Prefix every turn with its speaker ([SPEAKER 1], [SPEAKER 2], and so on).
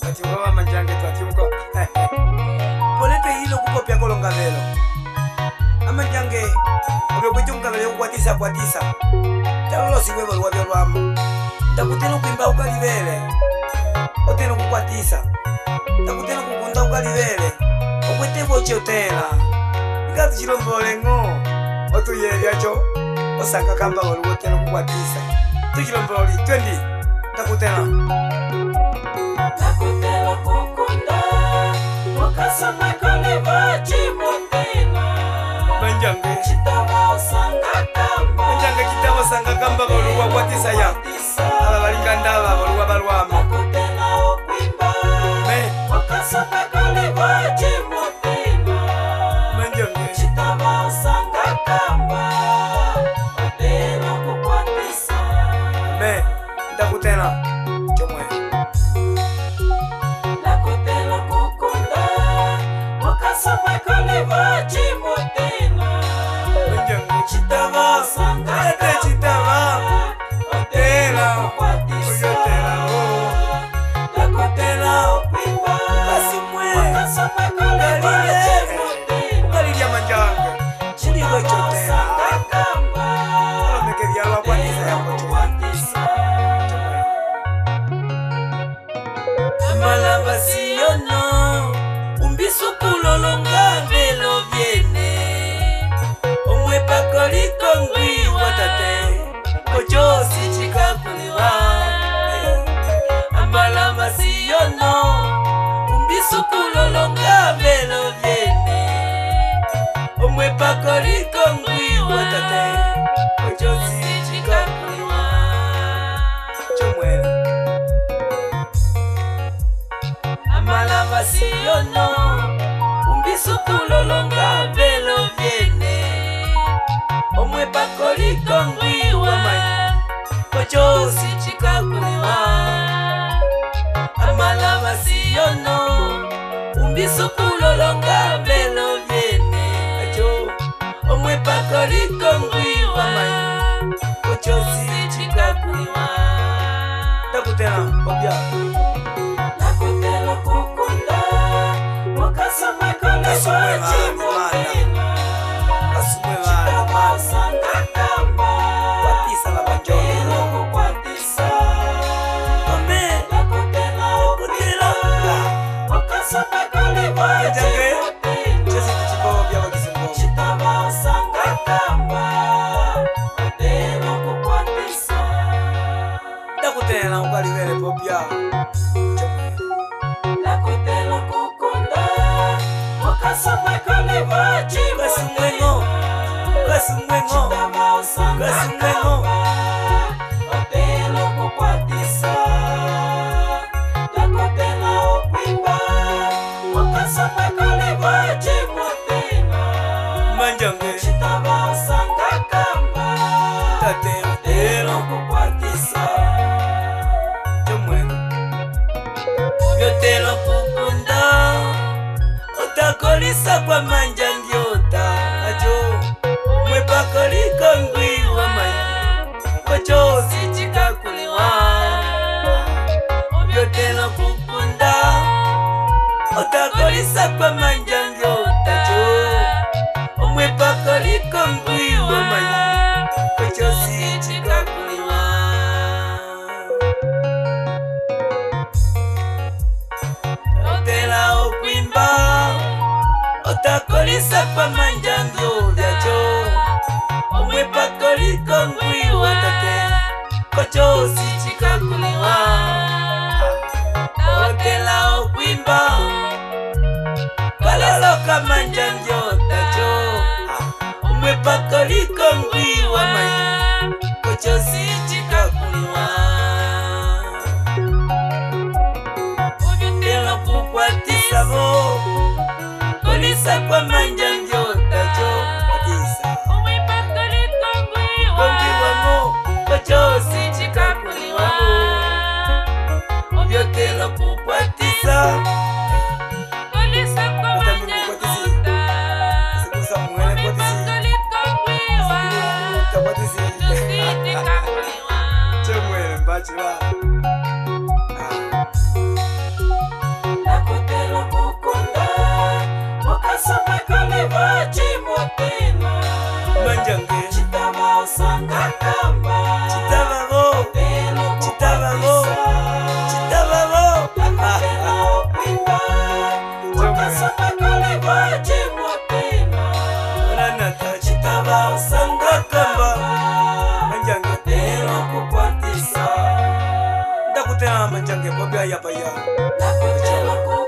[SPEAKER 1] Atiwa manjange twatiuko. Polete hilo kukopia kolonga velo. Amanjange obyokutunga velo kwatisa. Talo siwe balwa byolwamo. Takuteno kwimba ukalivele. Oteno kukwatisa. Takuteno kukunda ukalivele. Okwete boche otela. Ngati chilombole ngo. Otuyeli acho. Osaka kamba balwa oteno kukwatisa. Tuchilomboli 20. Takutena.
[SPEAKER 2] Takutela kukunda. Wakasama kaleva chimotena.
[SPEAKER 1] Manjange.
[SPEAKER 2] Chitaba osanga kamba.
[SPEAKER 1] Manjange kitaba sanga kamba balwa kwatisa ya. Aba balingandaba balwa balwamo.
[SPEAKER 2] Takutela okwimba. Wakasama kaleva chimotena.
[SPEAKER 1] Manjange.
[SPEAKER 2] Chitaba osanga kamba. Otela kukwatisa.
[SPEAKER 1] Ndakutena. Chomwe.
[SPEAKER 2] Takutela kukunda. Wakasama kaleva chimotena.
[SPEAKER 1] Manjange.
[SPEAKER 2] Chitaba osanga
[SPEAKER 1] Ete chitaba. Otela.
[SPEAKER 2] kukwatisa.
[SPEAKER 1] Oyotela.
[SPEAKER 2] Takutela okwimba.
[SPEAKER 1] Kasimwe.
[SPEAKER 2] Wakasama kaleva chimotena.
[SPEAKER 1] Ukalilya manjange. Chiliwe chotela. Olomeke byalwa kwatisa yako chotela.
[SPEAKER 2] Amalamba siyono. Umbisukulolonga velo viene. Omwepa koliko ngwi watate. Kojosi chikakuliwa. Amalamba siyono. Umbisukulolonga velo viene. Omwepa koliko ngwi watate. Kojosi chikakuliwa.
[SPEAKER 1] Chomwe.
[SPEAKER 2] Amalamba siyono. Umbisukulolonga velo viene. Omwepa koliko ngwiwa. Kojosi chikakuliwa. Amalamba siyono. Umbisukulolonga velo viene. Omwepa koliko ngwiwa. Kojosi chikakuliwa.
[SPEAKER 1] Ndakutena obya.
[SPEAKER 2] Nakutela kukunda. Wakasama kaleva chimotena.
[SPEAKER 1] Kasimwe bana.
[SPEAKER 2] Chitaba osanga kamba.
[SPEAKER 1] Kwatisa la manjonge.
[SPEAKER 2] Otela kukwatisa.
[SPEAKER 1] Amen.
[SPEAKER 2] Nakutela
[SPEAKER 1] Kutela.
[SPEAKER 2] okwimba. Wakasama kaleva
[SPEAKER 1] Manjange.
[SPEAKER 2] chimotena.
[SPEAKER 1] Chesi kuchiko bya bakisimbo.
[SPEAKER 2] Chitaba osanga kamba. Otela kukwatisa.
[SPEAKER 1] Ndakutena ukalivele popya. Chomwe.
[SPEAKER 2] Nakutela kukunda. Wakasama kaleva
[SPEAKER 1] Kasimwengo.
[SPEAKER 2] chimotena.
[SPEAKER 1] Kasimwengo.
[SPEAKER 2] Chitaba osanga
[SPEAKER 1] Kasimwengo.
[SPEAKER 2] kamba. Otela kukwatisa. Takutela okwimba. Wakasama kaleva chimotena.
[SPEAKER 1] Manjange.
[SPEAKER 2] Chitaba osanga kamba.
[SPEAKER 1] Tate
[SPEAKER 2] Otela kukwatisa.
[SPEAKER 1] chomwe.
[SPEAKER 2] Yotela kukunda. Otakolisa kwa manjange ota. Ajo. Mwepa koliko ngwiwa manyi. Kojosi chikakuliwa. Yotela kukunda. Otakolisa kwa manjange ota. Jo. Mwepa koliko ngwiwa manyi. Kojosi chikakuliwa. Otela okwimba. Otakolisa kwa manjange odacho. Omwepa koliko ngwiwa tate. Kojosi chikakuliwa. Otela okwimba. Kaloloka manjange odacho. Omwepa koliko ngwiwa manyi. Kojosi chikakuliwa. Otela kukwatisa bo. Kolisa kwa manjange odacho.
[SPEAKER 1] Kwatisa.
[SPEAKER 2] Kongiwamo. Kojosi chikakuliwa. Yotela kukwatisa.
[SPEAKER 1] Sikusa mwene kwatisi. Takwatisi. Chomwe mbachi ba. mama jange bobya yapaya
[SPEAKER 2] Nakuchela ku